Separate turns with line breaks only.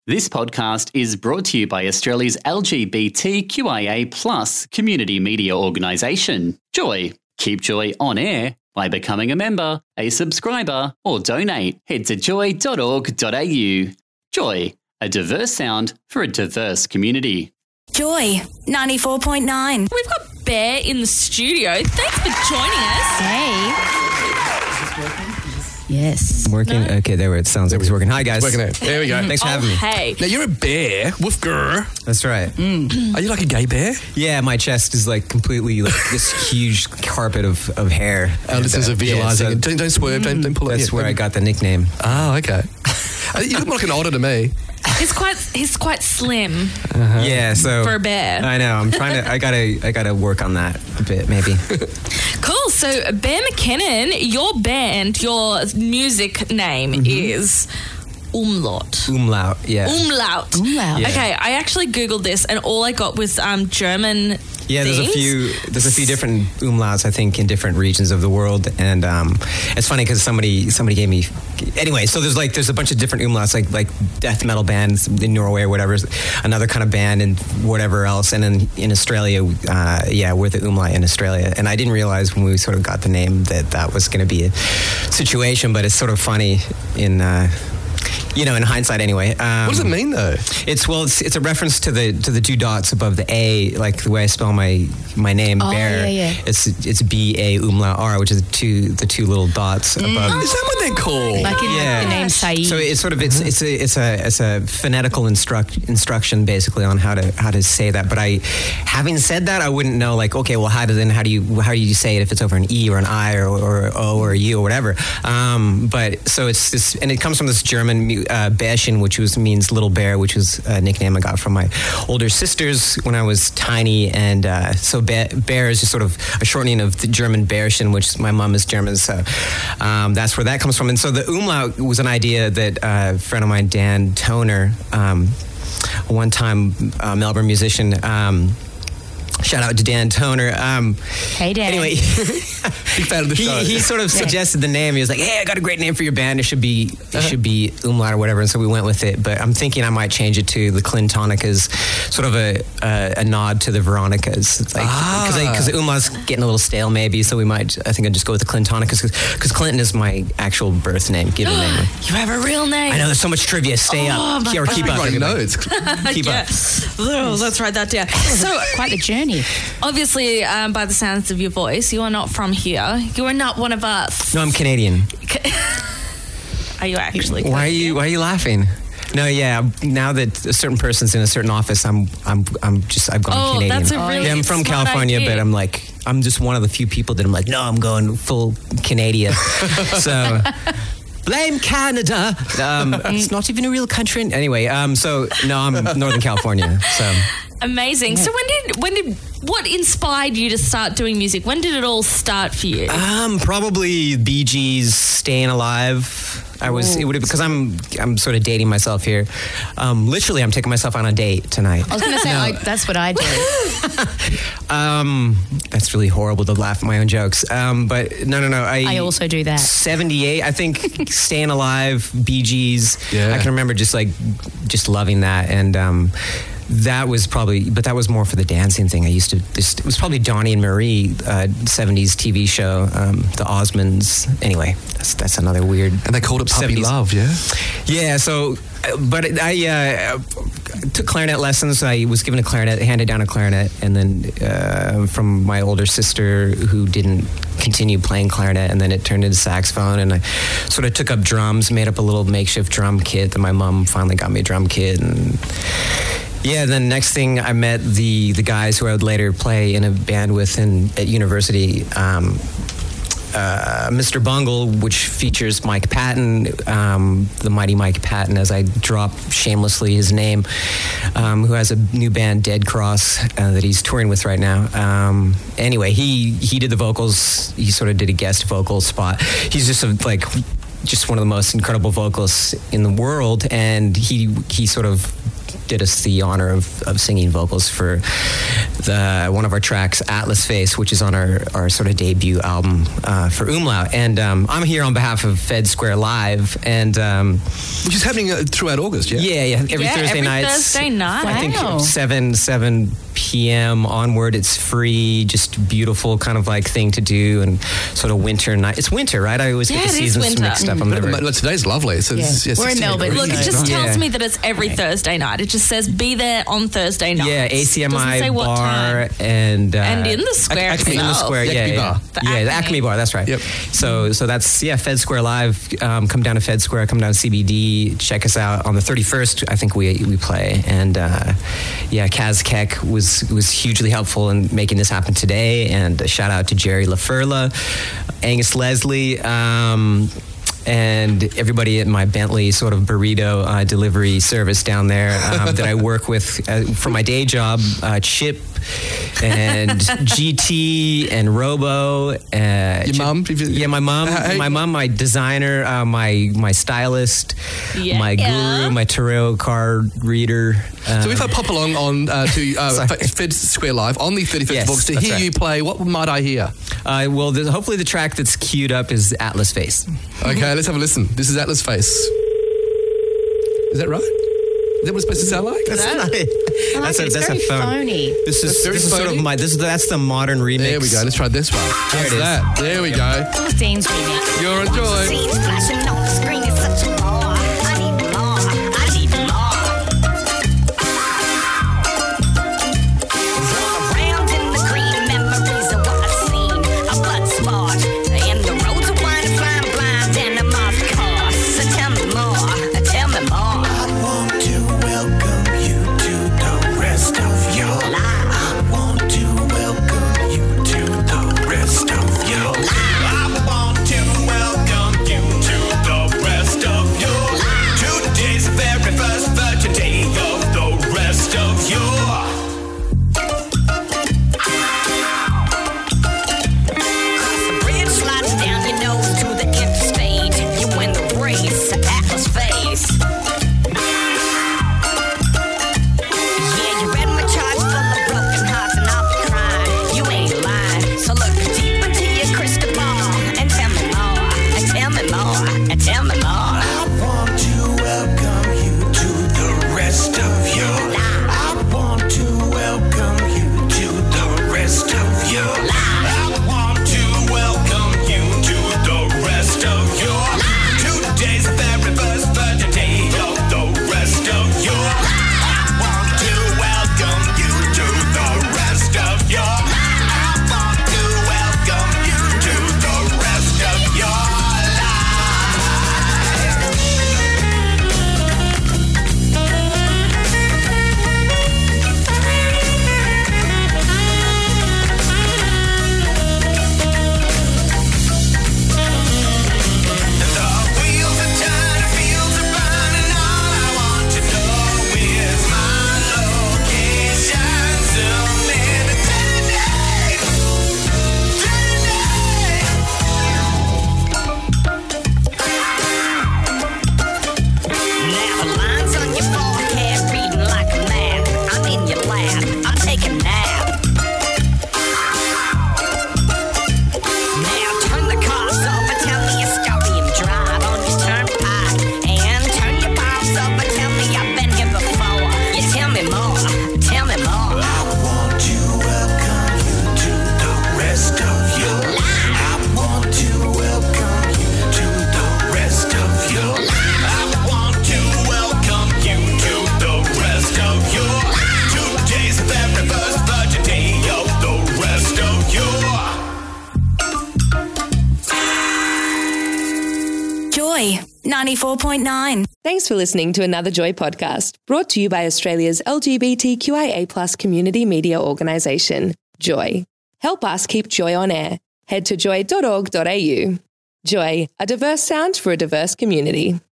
This podcast is brought to you by Australia's LGBTQIA+ community media organisation, Joy. Keep Joy on air by becoming a member, a subscriber, or donate. Head to joy.org.au. Joy, a diverse sound for a diverse community.
Joy 94.9.
We've got Bear in the studio. Thanks for joining us.
Hey. Yes.
Working? No? Okay, there it sounds like it's working. Hi, guys.
Working out. There we go.
Thanks for having me.
Hey.
Now, you're a bear. Woof grr.
That's right.
Are you like a gay bear?
Yeah, my chest is like completely like this huge carpet of hair.
Our listeners are visualising.
Yeah,
don't swerve. Don't pull it.
That's where I got the nickname.
Oh, okay. You look like an otter to me.
He's quite slim
Yeah, so
for a bear.
I know. I'm trying to. I gotta work on that a bit, maybe.
Cool. So Bear McKinnon, your band, your music name is Umlaut.
Umlaut. Yeah.
Umlaut.
Yeah.
Okay, I actually Googled this and all I got was German.
Yeah, there's a few different umlauts, I think, in different regions of the world, and it's funny because somebody gave me. Anyway, so there's a bunch of different umlauts, like death metal bands in Norway or whatever, another kind of band and whatever else, and then in Australia, we're the umlaut in Australia, and I didn't realize when we sort of got the name that was going to be a situation, but it's sort of funny in hindsight anyway.
What does it mean though?
It's a reference to the two dots above the A, like the way I spell my name, Bear.
Yeah.
It's B-A umlaut R, which is the two little dots above.
Is that what they're called?
Like in the name Saeed.
So it's sort of it's a phonetical instruction basically on how to say that. But having said that, I wouldn't know like, okay, well how do you say it if it's over an E or an I or O or a U or whatever. But so it's this, and it comes from this German Bärchen, which means little bear, which was a nickname I got from my older sisters when I was tiny, and so bear is just sort of a shortening of the German Bärchen, which my mom is German, so that's where that comes from. And so the umlaut was an idea that a friend of mine, Dan Toner, one time Melbourne musician. Shout out to Dan Toner.
Hey, Dan.
Anyway,
big fan of the show.
He sort of suggested the name. He was like, "Hey, I got a great name for your band. It should be umlaut or whatever." And so we went with it. But I'm thinking I might change it to the Clintonicas, sort of a nod to the Veronicas. It's like because the umlaut's getting a little stale, maybe. So I think I'd just go with the Clintonicas because Clinton is my actual birth name, given name.
You have a real name.
I know there's so much trivia. Stay up. Keep up.
Notes.
Keep up.
Oh, let's write that down. So
quite the journey.
Obviously, by the sounds of your voice, you are not from here. You are not one of us.
No, I'm Canadian.
Are you actually?
Why are you laughing? No, yeah. Now that a certain person's in a certain office, I've gone Canadian.
That's a really
I'm from
smart
California,
idea.
but I'm just one of the few people that I'm like, no, I'm going full Canadian. So. Blame Canada. It's not even a real country. Anyway, so no, I'm Northern California. So
amazing. So what inspired you to start doing music? When did it all start for you?
Probably Bee Gees, Staying Alive. Because I'm sort of dating myself here. Literally, I'm taking myself on a date tonight.
I was going to say, that's what I do.
That's really horrible to laugh at my own jokes. But no. I
also do that.
78, I think, Staying Alive, Bee Gees.
Yeah.
I can remember just loving that. And that was more for the dancing thing. It was probably Donnie and Marie, 70s TV show, the Osmonds. Anyway, that's another weird.
And they called it Puppy
70s.
Love, yeah?
Yeah, so, but I took clarinet lessons. I was given handed down a clarinet, and then from my older sister who didn't continue playing clarinet, and then it turned into saxophone, and I sort of took up drums, made up a little makeshift drum kit. Then my mom finally got me a drum kit, and yeah, then next thing I met the guys who I would later play in a band with at university, Mr. Bungle, which features Mike Patton, the mighty Mike Patton, as I drop shamelessly his name, who has a new band, Dead Cross, that he's touring with right now. Anyway, he did the vocals. He sort of did a guest vocal spot. He's just one of the most incredible vocalists in the world, and he sort of did us the honor of singing vocals for one of our tracks, Atlas Face, which is on our sort of debut album for Umlaut. And I'm here on behalf of Fed Square Live, and
which is happening throughout August, yeah?
Yeah, every Thursday night.
Thursday night.
I think 7 p.m. onward. It's free, just beautiful kind of like thing to do, and sort of winter night. It's winter, right? I always get the seasons mixed up.
But today's lovely. So
We're in Melbourne.
Look, it just tells me that it's every Thursday night. It just says be there on Thursday night.
Yeah, ACMI
Doesn't say what
bar
time.
and
in the square
Acme, in the
itself.
square,
The Acme bar.
The Acme bar. That's right.
Yep.
So that's Fed Square Live. Come down to Fed Square. Come down to CBD. Check us out on the 31st. I think we play. And Kaz Keck was hugely helpful in making this happen today. And a shout out to Jerry LaFurla, Angus Leslie. And everybody at my Bentley sort of burrito delivery service down there that I work with for my day job, Chip and GT and Robo.
Your mum?
Yeah, my mom, my designer, my stylist, my guru, my tarot card reader.
So if I pop along on to Fed Square Live on the 31st of August to hear you play, what might I hear?
Well, hopefully the track that's queued up is Atlas Face.
Okay, let's have a listen. This is Atlas Face. Is that right? Is that what it's supposed to sound like?
That's not it.
That's
a phone.
phony.
This is sort of that's the modern remix.
There we go. Let's try this one.
There it is.
That. There we go.
Dean's remix.
You're on Joy.
Scenes flashing on the screen is such a bore. I need more. I need more. Roll around in the green, memories of what I've seen. A blood spot, and the roads are winding, flying blind, and I'm off course. So tell me more. Tell me more.
I want to welcome you to the rest of your life. I want to welcome you to the rest of your life. I want to welcome you to the rest of your life. Today's the very first virgin day of the rest of your life.
Cross the bridge, sliding down your nose to the interstate. You win the race, Atlas Face. Yeah, you read my charge full of broken hearts and I'll be crying. You ain't lying, so look deep into your crystal ball and tell me more, and tell me more, and tell me more.
I want to welcome you to the rest of your life. I want to welcome you to the rest of your life. I want to welcome you to the rest of your life. Today's the very first virgin day of the rest of your life. I want to welcome you to the rest of your life. I want to welcome you to the rest of your life. The wheels are turning, fields are burning. All I want to know is my location. Zoom in today.
Now the lines on your forehead reading like a man. I'm in your lap, I'll take a nap. Now turn the cars over, tell me your story and drive on your turnpike. And turn your palms over, tell me I've been here before. You tell me more, tell me more.
I want to welcome you to the rest of your life. I want to welcome you to the rest of your life. I want to welcome you to the rest of your life. Today's the very first virgin day of the rest of your life.
Joy 94.9.
Thanks for listening to another Joy podcast, brought to you by Australia's LGBTQIA+ community media organisation, Joy. Help us keep Joy on air. Head to joy.org.au. Joy, a diverse sound for a diverse community.